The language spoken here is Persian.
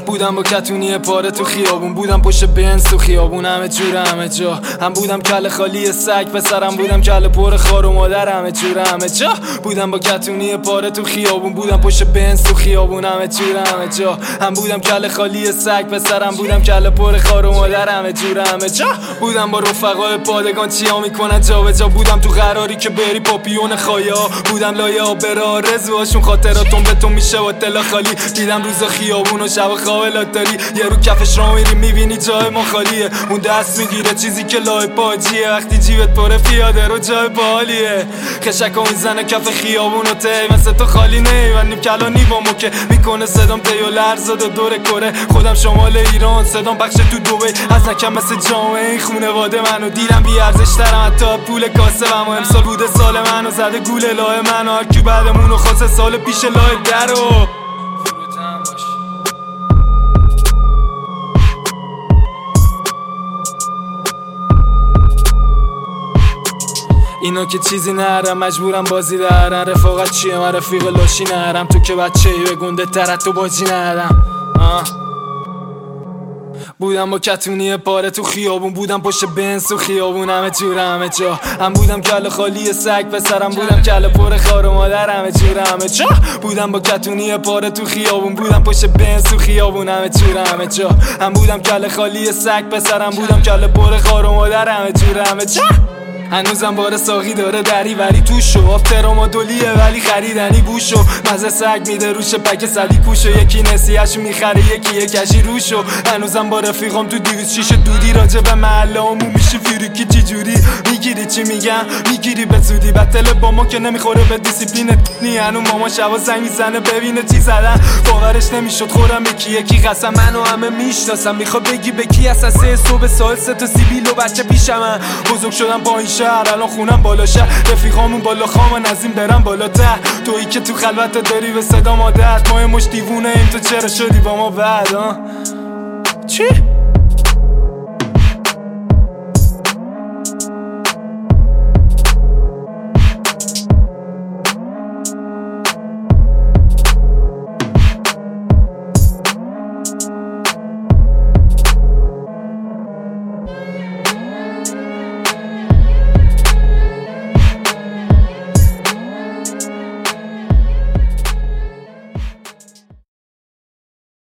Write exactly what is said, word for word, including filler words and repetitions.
بودم با کتونی پاره تو خیابون، بودم پشت بنز تو خیابون، همه جور همه جا. هم بودم کله خالی سگ پسرم، بودم کله پر خار و مادر، همه جور همه جا. بودم با کتونی پاره تو خیابون، بودم پشت بنز تو خیابون، همه جور همه جا. هم بودم کله خالی سگ پسرم، بودم کله پر خار و مادر، همه جور همه جا. بودم با رفقای پادگان چیا میکنن جا به جا، بودم تو قراری که بری پاپیون خایا، بودم لایه آبرا رزوهاشون خاطراتون به تو میشه و دل خالی. دیدم روزا خیابون و شب خواب لاتاری، یه رو کفش را میری میبینی جای ما خالیه، اون دست میگیره چیزی که لای پاجیه، وقتی جیبت پره پیاده رو جای بالیه. خشکا میزنه کف خیابون و تی مثل تو خالی نیوانیم کلانی با مکه میکنه صدام تیو لرزاد و دور کره، خودم شمال ایران صدام بخش تو دوبی، از نکم مثل جامعه این خونواده منو دیدم بی ارزش ترم حتی پول کاسه و ما امسال بوده سال منو زده گوله لای منو، هر کی بعدمونو خواسته سال پیش لای درو. اینا که چیزی نرم مجبورم بازی دارن، رفاقت چیه من رفیق لاشی نرم، تو که بچه ای به گنده تر تو بازی نرم. بودم با کتونی پاره تو خیابون، بودم پشت بنز تو خیابون، همه جور همه جا. هم بودم کله خالی سگ پسرم، بودم کله پر خار و مادر، همه جور همه جا. بودم با کتونی پاره تو خیابون، بودم پشت بنز تو خیابون، همه جور همه جا. هم بودم کله خالی سگ پسرم، بودم کله پر خار و مادر، همه جور همه جا. هنوزم بار ساقی داره دری وری توشو، آفترام دولیه ولی خریدنی بوشو، مزه سگ میده روش پک صدی کوشو، یکی نسیهشو میخره یکی یکشی روشو. هنوزم با رفیقام تو دیویز شیشه دودی، راجع به محله همون میشی فیریکی چی جوری میگیری چی میگم میگیری به زودی، بطل با ما که نمیخوره به دیسیپلین نی. هنو ماما شبا زنگ میزنه ببینه چی زدن، باورش نمیشد خورم یکی یکی قسم، منو همه میشناسم میخواد بگی به کی هستن، سه صبح سال سه تا سیبیل و بچه پیشمن، بزرگ شدم با این شهر الان خونم بالا شهر، رفیقامون بالا خام نزیم برم بالا ته، تویی که تو خلوت داری به صدا مادر، ما مش دیوونه ایم تو چرا شدی با ما بعد چی؟